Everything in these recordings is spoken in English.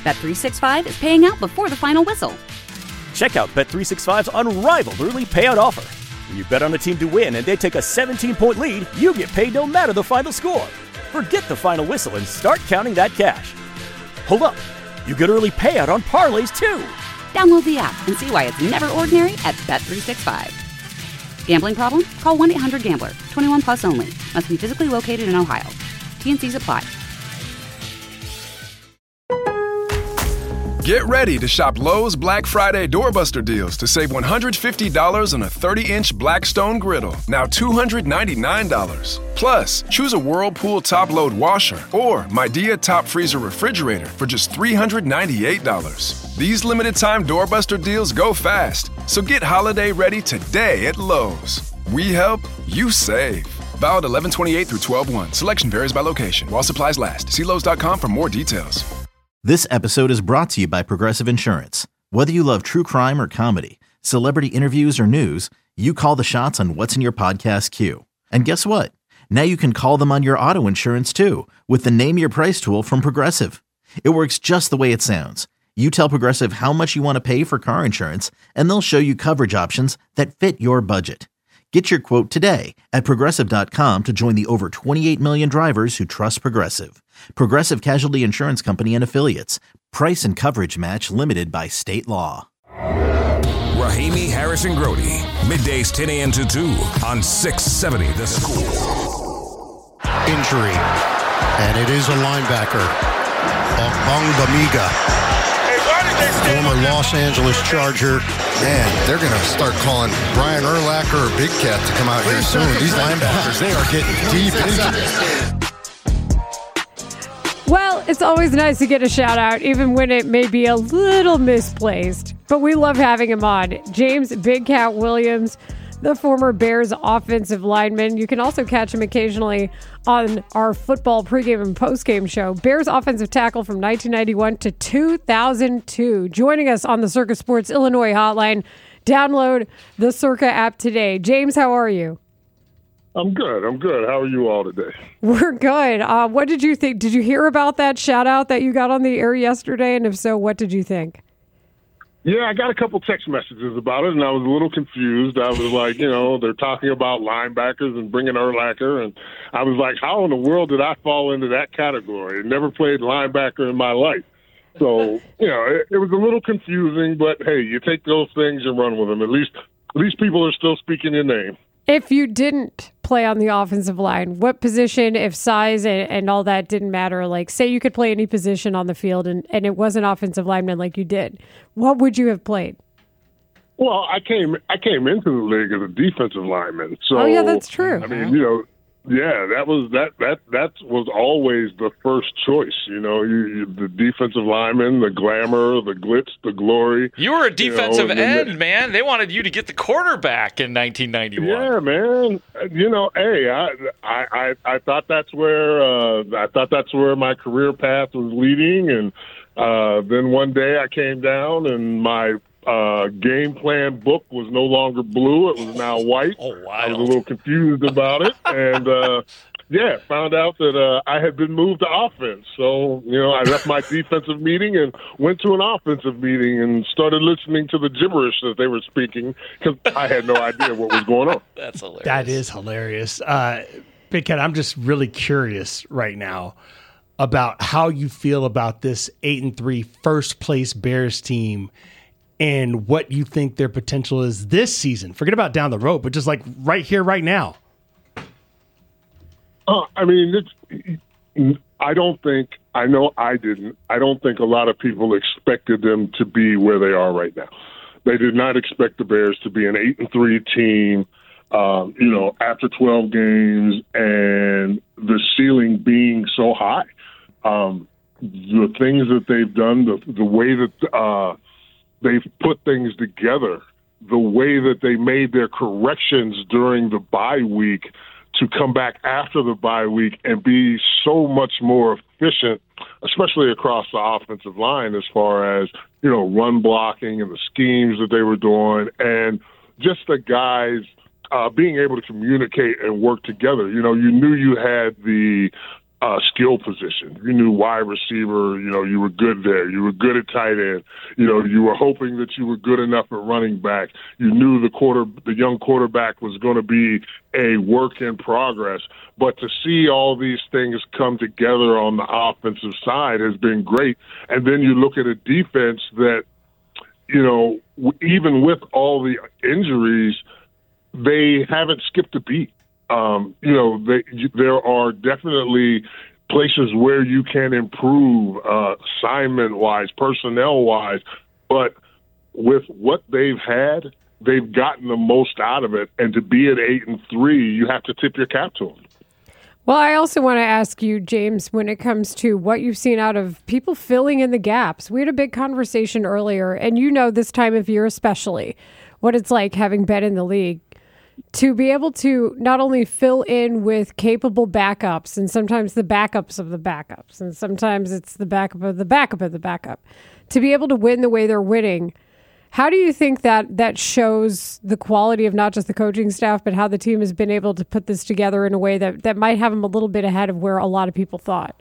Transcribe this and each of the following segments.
Bet365 is paying out before the final whistle. Check out Bet365's unrivaled early payout offer. When you bet on a team to win and they take a 17-point lead, you get paid no matter the final score. Forget the final whistle and start counting that cash. Hold up. You get early payout on parlays, too. Download the app and see why it's never ordinary at Bet365. Gambling problem? Call 1-800-GAMBLER. 21 plus only. Must be physically located in Ohio. T&Cs apply. Get ready to shop Lowe's Black Friday Doorbuster deals to save $150 on a 30-inch Blackstone griddle, now $299. Plus, choose a Whirlpool top-load washer or Midea top freezer refrigerator for just $398. These limited-time Doorbuster deals go fast, so get holiday ready today at Lowe's. We help, you save. Valid 11/28 through 12/1. Selection varies by location. While supplies last. See Lowes.com for more details. This episode is brought to you by Progressive Insurance. Whether you love true crime or comedy, celebrity interviews or news, you call the shots on what's in your podcast queue. And guess what? Now you can call them on your auto insurance too with the Name Your Price tool from Progressive. It works just the way it sounds. You tell Progressive how much you want to pay for car insurance, and they'll show you coverage options that fit your budget. Get your quote today at Progressive.com to join the over 28 million drivers who trust Progressive. Progressive Casualty Insurance Company and Affiliates. Price and coverage match limited by state law. Rahimi, Harrison, Grody. Middays 10 a.m. to 2 on 670 The Score. Injury. And it is a linebacker. Bamiga. Former Los Angeles Charger. Man, they're going to start calling Brian Urlacher or Big Cat to come out here soon. These linebackers, they are getting deep into this. Well, it's always nice to get a shout out, even when it may be a little misplaced. But we love having him on. James Big Cat Williams, the former Bears offensive lineman. You can also catch him occasionally on our football pregame and postgame show. Bears offensive tackle from 1991 to 2002. Joining us on the Circa Sports Illinois hotline. Download the Circa app today. James, how are you? I'm good. How are you all today? We're good. What did you think? Did you hear about that shout out that you got on the air yesterday? And if so, what did you think? Yeah, I got a couple text messages about it, and I was a little confused. I was like, they're talking about linebackers and bringing Urlacher, and I was like, how in the world did I fall into that category? I never played linebacker in my life. So, it was a little confusing, but hey, you take those things and run with them. At least people are still speaking your name. If you didn't play on the offensive line, what position, if size and all that didn't matter, like say you could play any position on the field and it wasn't offensive lineman like you did, what would you have played? Well, I came into the league as a defensive lineman. So, oh, yeah, that's true. I mean, yeah, that was always the first choice. The defensive lineman, the glamour, the glitz, the glory. You were a defensive end, man. They wanted you to get the quarterback in 1991. Yeah, man. Hey, I thought that's where my career path was leading, and then one day I came down and my game plan book was no longer blue. It was now white. Oh, wow. I was a little confused about it. And, found out that I had been moved to offense. So, I left my defensive meeting and went to an offensive meeting and started listening to the gibberish that they were speaking because I had no idea what was going on. That's hilarious. That is hilarious. Big Cat, I'm just really curious right now about how you feel about this 8-3 first place Bears team and what you think their potential is this season. Forget about down the road, but just like right here, right now. I don't think a lot of people expected them to be where they are right now. They did not expect the Bears to be an 8-3 team, after 12 games and the ceiling being so high. The things that they've done, the way that they've put things together, the way that they made their corrections during the bye week to come back after the bye week and be so much more efficient, especially across the offensive line as far as, run blocking and the schemes that they were doing and just the guys being able to communicate and work together. You knew you had the skill position. You knew wide receiver, you were good there. You were good at tight end. You were hoping that you were good enough at running back. You knew the young quarterback was going to be a work in progress. But to see all these things come together on the offensive side has been great. And then you look at a defense that, even with all the injuries, they haven't skipped a beat. There are definitely places where you can improve assignment-wise, personnel-wise, but with what they've had, they've gotten the most out of it. And to be at 8-3, you have to tip your cap to them. Well, I also want to ask you, James, when it comes to what you've seen out of people filling in the gaps. We had a big conversation earlier, and this time of year especially, what it's like having been in the league, to be able to not only fill in with capable backups, and sometimes the backups of the backups, and sometimes it's the backup of the backup of the backup, to be able to win the way they're winning. How do you think that shows the quality of not just the coaching staff, but how the team has been able to put this together in a way that might have them a little bit ahead of where a lot of people thought?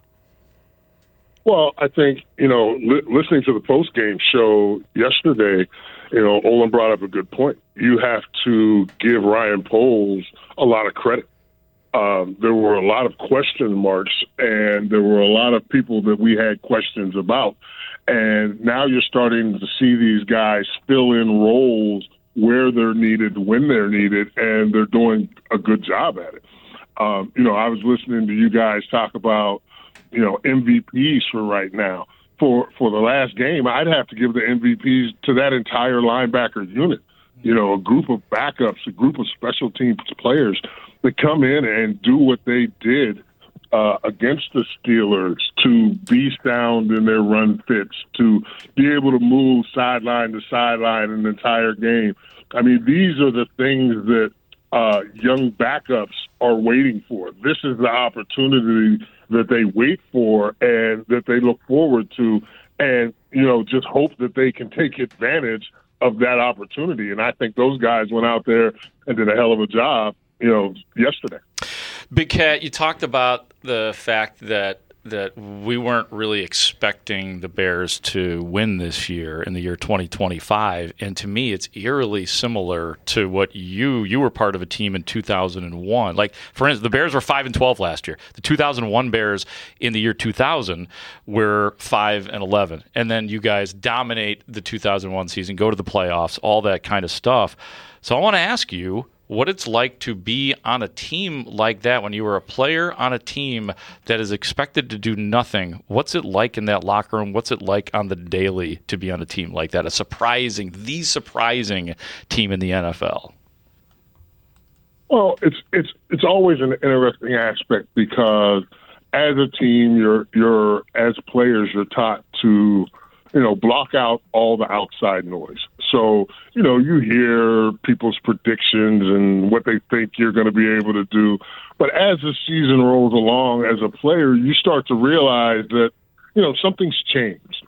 Well, I think, listening to the post-game show yesterday, Olin brought up a good point. You have to give Ryan Poles a lot of credit. There were a lot of question marks, and there were a lot of people that we had questions about. And now you're starting to see these guys fill in roles where they're needed, when they're needed, and they're doing a good job at it. I was listening to you guys talk about, MVPs for right now. For the last game, I'd have to give the MVPs to that entire linebacker unit. A group of backups, a group of special teams players that come in and do what they did against the Steelers, to be sound in their run fits, to be able to move sideline to sideline an entire game. I mean, these are the things that young backups are waiting for. This is the opportunity that they wait for and that they look forward to, and, just hope that they can take advantage of that opportunity. And I think those guys went out there and did a hell of a job, yesterday. Big Cat, you talked about the fact that we weren't really expecting the Bears to win this year in the year 2025, and to me it's eerily similar to what you were part of a team in 2001. Like, for instance, the Bears were 5-12 last year. The 2001 Bears in the year 2000 were 5-11, and then you guys dominate the 2001 season, go to the playoffs, all that kind of stuff. So I want to ask you what it's like to be on a team like that when you were a player on a team that is expected to do nothing. What's it like in that locker room? What's it like on the daily to be on a team like that? The surprising team in the NFL. Well, it's always an interesting aspect because as a team, you're as players, you're taught to block out all the outside noise. So, you hear people's predictions and what they think you're going to be able to do. But as the season rolls along, as a player, you start to realize that, something's changed.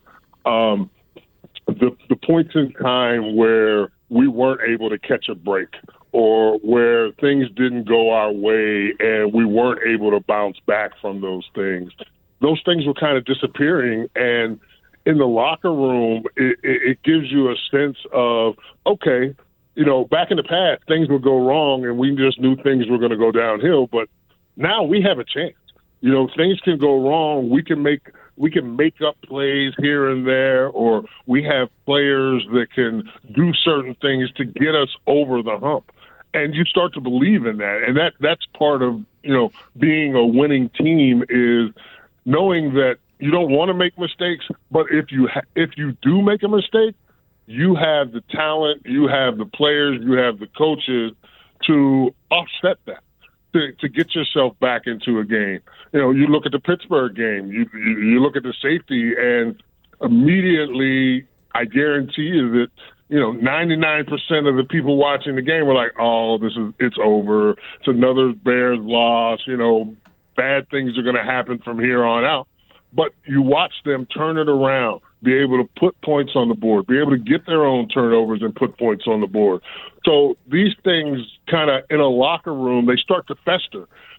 The points in time where we weren't able to catch a break or where things didn't go our way and we weren't able to bounce back from those things were kind of disappearing. And in the locker room, it gives you a sense of, okay, back in the past, things would go wrong and we just knew things were going to go downhill. But now we have a chance. Things can go wrong. We can make up plays here and there, or we have players that can do certain things to get us over the hump. And you start to believe in that. And that's part of, being a winning team, is knowing that you don't want to make mistakes, but if you do make a mistake, you have the talent, you have the players, you have the coaches to offset that, to get yourself back into a game. You look at the Pittsburgh game, you look at the safety, and immediately I guarantee you that 99% of the people watching the game were like, "Oh, it's over. It's another Bears loss. Bad things are going to happen from here on out." But you watch them turn it around, be able to put points on the board, be able to get their own turnovers and put points on the board. So these things kind of in a locker room, they start to fester.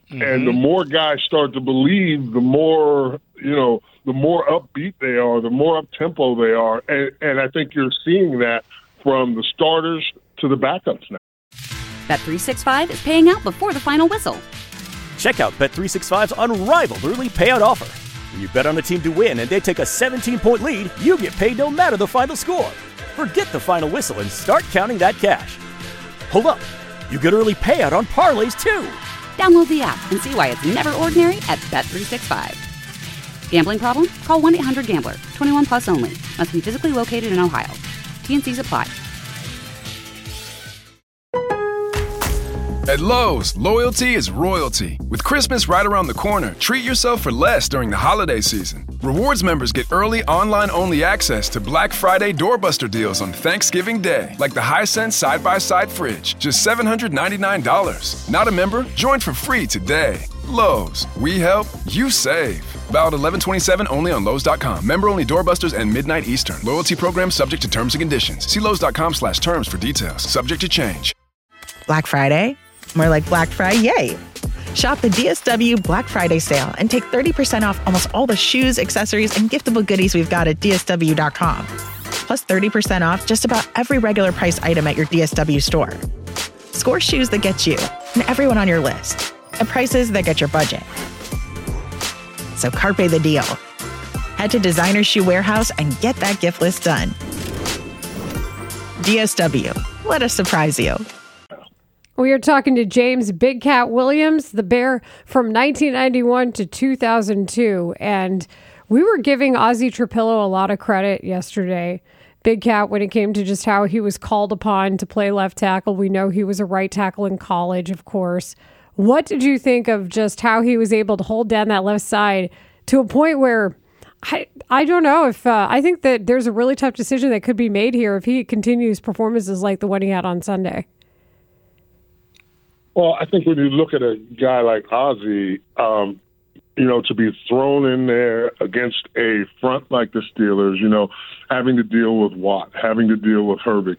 And the more guys start to believe, the more, the more upbeat they are, the more up-tempo they are. And I think you're seeing that from the starters to the backups now. Bet365 is paying out before the final whistle. Check out Bet365's unrivaled early payout offer. When you bet on a team to win and they take a 17-point lead, you get paid no matter the final score. Forget the final whistle and start counting that cash. Hold up. You get early payout on parlays, too. Download the app and see why it's never ordinary at Bet365. Gambling problem? Call 1-800-GAMBLER. 21 plus only. Must be physically located in Ohio. T&Cs apply. At Lowe's, loyalty is royalty. With Christmas right around the corner, treat yourself for less during the holiday season. Rewards members get early online-only access to Black Friday doorbuster deals on Thanksgiving Day, like the Hisense side-by-side fridge, just $799. Not a member? Join for free today. Lowe's, we help, you save. Valid 11/27 only on Lowe's.com. Member-only doorbusters and midnight Eastern. Loyalty program subject to terms and conditions. See Lowe's.com/terms for details. Subject to change. Black Friday? More like Black Friday, yay! Shop the DSW Black Friday sale and take 30% off almost all the shoes, accessories, and giftable goodies we've got at DSW.com. Plus 30% off just about every regular price item at your DSW store. Score shoes that get you and everyone on your list at prices that get your budget. So carpe the deal. Head to Designer Shoe Warehouse and get that gift list done. DSW, let us surprise you. We are talking to James Big Cat Williams, the Bear from 1991 to 2002. And we were giving Ozzie Trapillo a lot of credit yesterday, Big Cat, when it came to just how he was called upon to play left tackle. We know he was a right tackle in college, of course. What did you think of just how he was able to hold down that left side to a point where I don't know if I think that there's a really tough decision that could be made here if he continues performances like the one he had on Sunday? Well, I think when you look at a guy like Ozzie, to be thrown in there against a front like the Steelers, having to deal with Watt, having to deal with Herbig,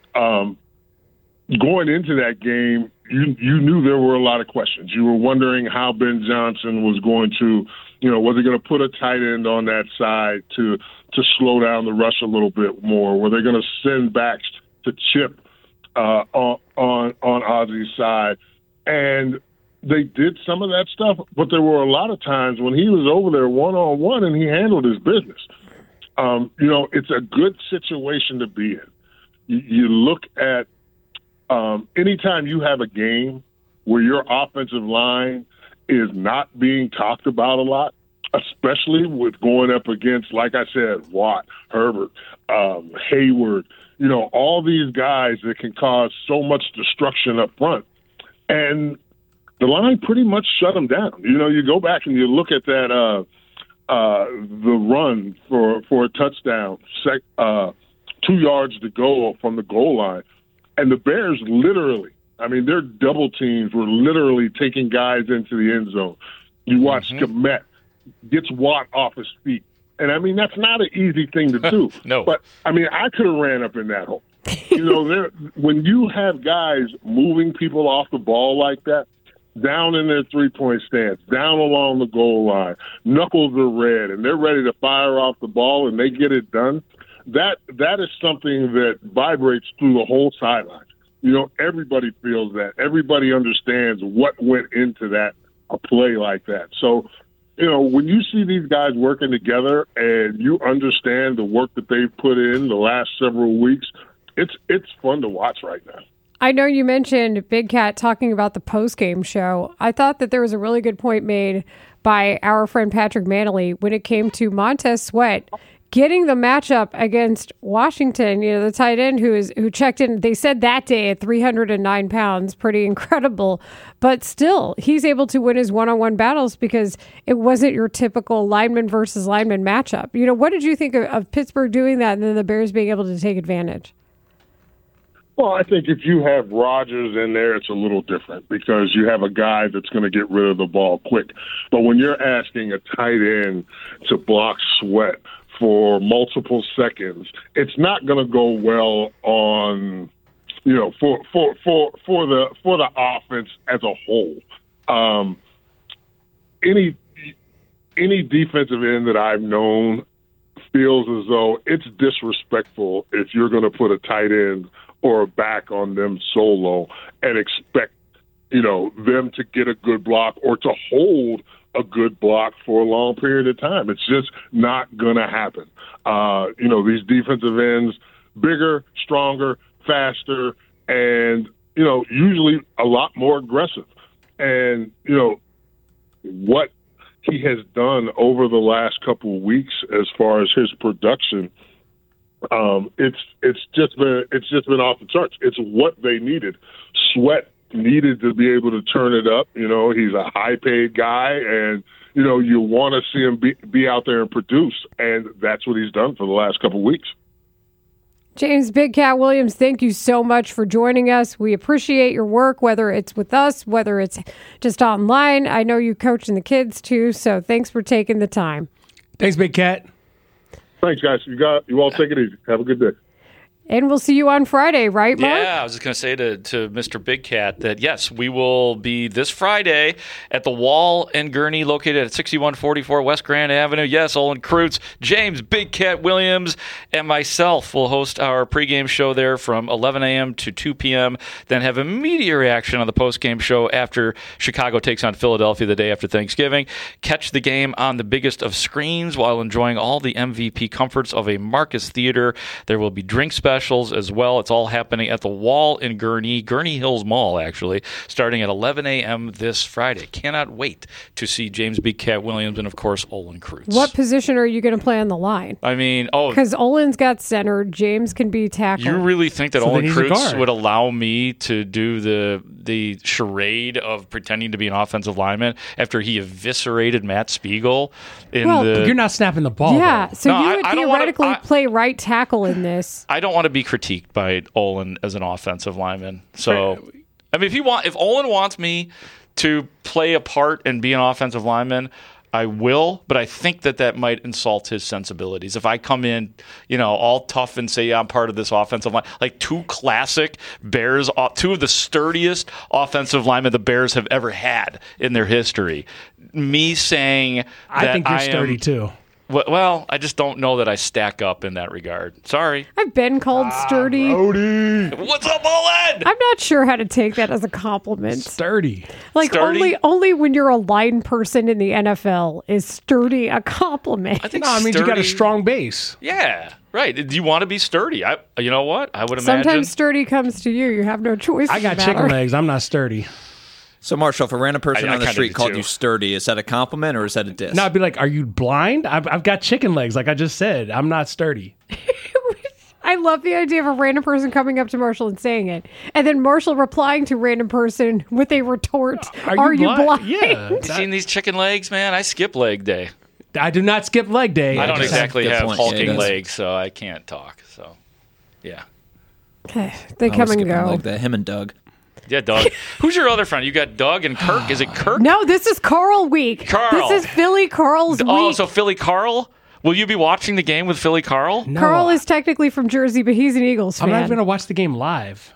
going into that game, you knew there were a lot of questions. You were wondering how Ben Johnson was going to, was he going to put a tight end on that side to slow down the rush a little bit more? Were they going to send backs to chip on Ozzie's side? And they did some of that stuff, but there were a lot of times when he was over there one-on-one and he handled his business. It's a good situation to be in. You look at anytime you have a game where your offensive line is not being talked about a lot, especially with going up against, like I said, Watt, Herbert, Hayward, all these guys that can cause so much destruction up front. And the line pretty much shut them down. You go back and you look at that the run for a touchdown, 2 yards to go from the goal line. And the Bears literally, their double teams were literally taking guys into the end zone. You watch Kmet gets Watt off his feet. And, that's not an easy thing to do. No. But, I could have ran up in that hole. When you have guys moving people off the ball like that, down in their three-point stance, down along the goal line, knuckles are red, and they're ready to fire off the ball and they get it done, that is something that vibrates through the whole sideline. Everybody feels that. Everybody understands what went into that, a play like that. So, when you see these guys working together and you understand the work that they've put in the last several weeks, it's fun to watch right now. I know you mentioned Big Cat talking about the post-game show. I thought that there was a really good point made by our friend Patrick Manley when it came to Montez Sweat getting the matchup against Washington, the tight end who checked in, they said that day at 309 pounds, pretty incredible. But still, he's able to win his one-on-one battles because it wasn't your typical lineman versus lineman matchup. What did you think of Pittsburgh doing that and then the Bears being able to take advantage? Well, I think if you have Rodgers in there, it's a little different because you have a guy that's going to get rid of the ball quick. But when you're asking a tight end to block Sweat for multiple seconds, it's not going to go well on, for the offense as a whole. any defensive end that I've known feels as though it's disrespectful if you're going to put a tight end or a back on them solo and expect, them to get a good block or to hold a good block for a long period of time. It's just not going to happen. These defensive ends, bigger, stronger, faster, and, usually a lot more aggressive. And, what he has done over the last couple of weeks as far as his production, it's just been off the charts. It's what they needed. Sweat needed to be able to turn it up. He's a high-paid guy, and you want to see him be out there and produce, and that's what he's done for the last couple of weeks. James Big Cat Williams, thank you so much for joining us. We appreciate your work, whether it's with us, whether it's just online. I know you coaching the kids too, so thanks for taking the time. Thanks, Big Cat. Thanks, guys. You all take it easy. Have a good day. And we'll see you on Friday, right, Mark? Yeah, I was just going to say to Mr. Big Cat that, yes, we will be this Friday at the Wall and Gurney located at 6144 West Grand Avenue. Yes, Olin Kreutz, James Big Cat Williams, and myself will host our pregame show there from 11 a.m. to 2 p.m., then have immediate reaction on the postgame show after Chicago takes on Philadelphia the day after Thanksgiving. Catch the game on the biggest of screens while enjoying all the MVP comforts of a Marcus Theater. There will be drink specials as well. It's all happening at the Wall in Gurney Hills Mall, actually, starting at 11 a.m. this Friday. Cannot wait to see James Big Cat Williams and, of course, Olin Kreutz. What position are you going to play on the line? Because Olin's got center, James can be tackled. You really think that Olin Kreutz would allow me to do the charade of pretending to be an offensive lineman after he eviscerated Matt Spiegel? You're not snapping the ball. Yeah, though. so you would theoretically play right tackle in this. I don't want to be critiqued by Olin as an offensive lineman. So, if Olin wants me to play a part and be an offensive lineman, I will, but I think that might insult his sensibilities. If I come in, all tough and say, yeah, I'm part of this offensive line, like two classic Bears, two of the sturdiest offensive linemen the Bears have ever had in their history. Me saying that I think you're sturdy too. Well, I just don't know that I stack up in that regard. Sorry. I've been called sturdy. Brody. What's up, Olin? I'm not sure how to take that as a compliment. Sturdy. Only when you're a line person in the NFL is sturdy a compliment. I think you got a strong base. Yeah, right. Do you want to be sturdy? You know what? I would imagine. Sometimes sturdy comes to you. You have no choice. I got chicken legs. I'm not sturdy. So, Marshall, if a random person on the street called you sturdy, is that a compliment or is that a diss? No, I'd be like, are you blind? I've got chicken legs, like I just said. I'm not sturdy. I love the idea of a random person coming up to Marshall and saying it. And then Marshall replying to random person with a retort, Are you blind? Yeah. Seen these chicken legs, man? I skip leg day. I do not skip leg day. I don't exactly have hulking legs, so I can't talk. So, yeah. Okay, they come and go. Like that, him and Doug. Yeah, Doug. Who's your other friend? You got Doug and Kirk. Is it Kirk? No, this is Carl week. Carl. This is Philly Carl's week. Oh, so Philly Carl? Will you be watching the game with Philly Carl? No. Carl is technically from Jersey, but he's an Eagles fan. I'm not going to watch the game live.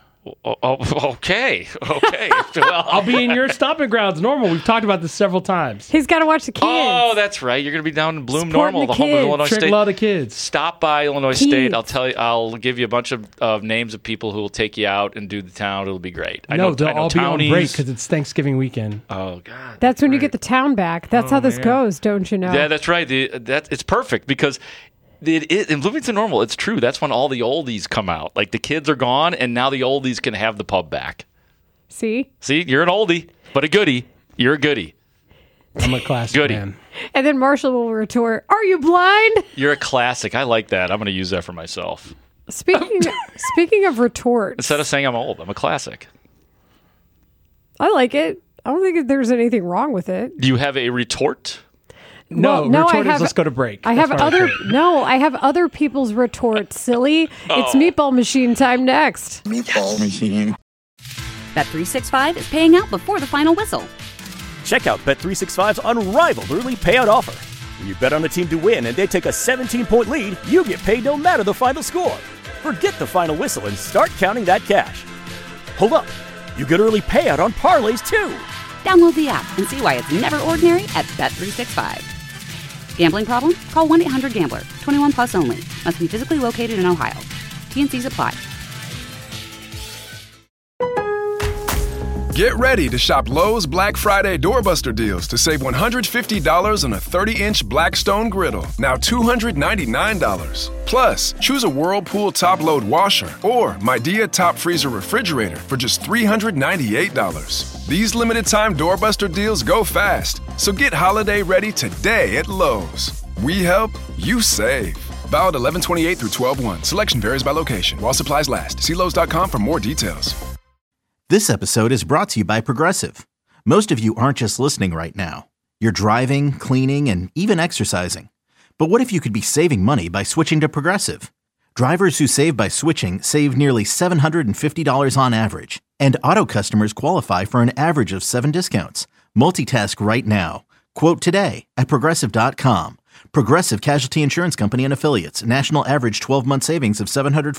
Okay. Well, I'll be in your stomping grounds normal. We've talked about this several times. He's got to watch the kids. Oh, that's right. You're going to be down in Bloom Supporting Normal, the home of Illinois State. A lot of kids. Stop by Illinois State. I'll give you a bunch of names of people who will take you out and do the town. It'll be great. They'll all be on break because it's Thanksgiving weekend. Oh, God. That's when you get the town back. That's how this goes, don't you know? Yeah, that's right. It's perfect because in Bloomington Normal, it's true. That's when all the oldies come out. Like the kids are gone, and now the oldies can have the pub back. See, you're an oldie, but a goodie. You're a goodie. I'm a classic goodie. Man. And then Marshall will retort, "Are you blind?" You're a classic. I like that. I'm going to use that for myself. Speaking of retorts, instead of saying I'm old, I'm a classic. I like it. I don't think there's anything wrong with it. Do you have a retort? No, let's go to break. I have other people's retorts, silly. It's meatball machine time next. Meatball machine. Bet365 is paying out before the final whistle. Check out Bet365's unrivaled early payout offer. When you bet on a team to win and they take a 17-point lead, you get paid no matter the final score. Forget the final whistle and start counting that cash. Hold up. You get early payout on parlays, too. Download the app and see why it's never ordinary at Bet365. Gambling problem? Call 1-800-GAMBLER. 21 plus only. Must be physically located in Ohio. T&Cs apply. Get ready to shop Lowe's Black Friday doorbuster deals to save $150 on a 30-inch Blackstone griddle, now $299. Plus, choose a Whirlpool top-load washer or Midea top freezer refrigerator for just $398. These limited-time doorbuster deals go fast, so get holiday ready today at Lowe's. We help, you save. Valid 11/28 through 12/1. Selection varies by location. While supplies last. See Lowe's.com for more details. This episode is brought to you by Progressive. Most of you aren't just listening right now. You're driving, cleaning, and even exercising. But what if you could be saving money by switching to Progressive? Drivers who save by switching save nearly $750 on average. And auto customers qualify for an average of 7 discounts. Multitask right now. Quote today at Progressive.com. Progressive Casualty Insurance Company and Affiliates. National average 12-month savings of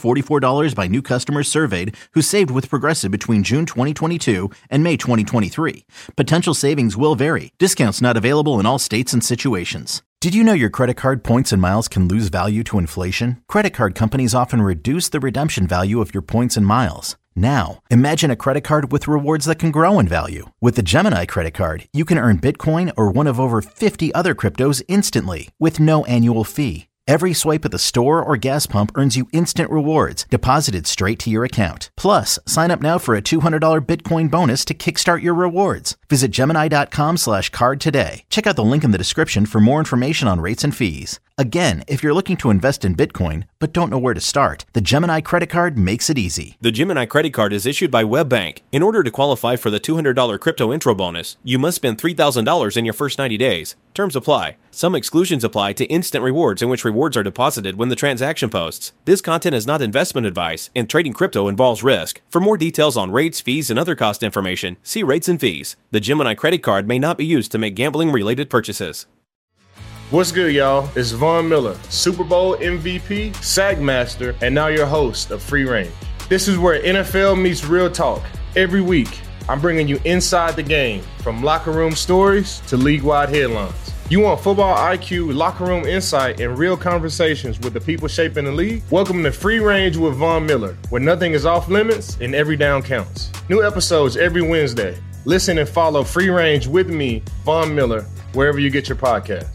$744 by new customers surveyed who saved with Progressive between June 2022 and May 2023. Potential savings will vary. Discounts not available in all states and situations. Did you know your credit card points and miles can lose value to inflation? Credit card companies often reduce the redemption value of your points and miles. Now, imagine a credit card with rewards that can grow in value. With the Gemini credit card, you can earn Bitcoin or one of over 50 other cryptos instantly with no annual fee. Every swipe at the store or gas pump earns you instant rewards deposited straight to your account. Plus, sign up now for a $200 Bitcoin bonus to kickstart your rewards. Visit Gemini.com/card today. Check out the link in the description for more information on rates and fees. Again, if you're looking to invest in Bitcoin but don't know where to start, the Gemini credit card makes it easy. The Gemini credit card is issued by WebBank. In order to qualify for the $200 crypto intro bonus, you must spend $3,000 in your first 90 days. Terms apply. Some exclusions apply to instant rewards, in which rewards are deposited when the transaction posts. This content is not investment advice, and trading crypto involves risk. For more details on rates, fees, and other cost information, see rates and fees. The Gemini credit card may not be used to make gambling-related purchases. What's good, y'all? It's Von Miller, Super Bowl MVP, SAG Master, and now your host of Free Range. This is where NFL meets real talk. Every week, I'm bringing you inside the game, from locker room stories to league-wide headlines. You want football IQ, locker room insight, and real conversations with the people shaping the league? Welcome to Free Range with Von Miller, where nothing is off limits and every down counts. New episodes every Wednesday. Listen and follow Free Range with me, Von Miller, wherever you get your podcasts.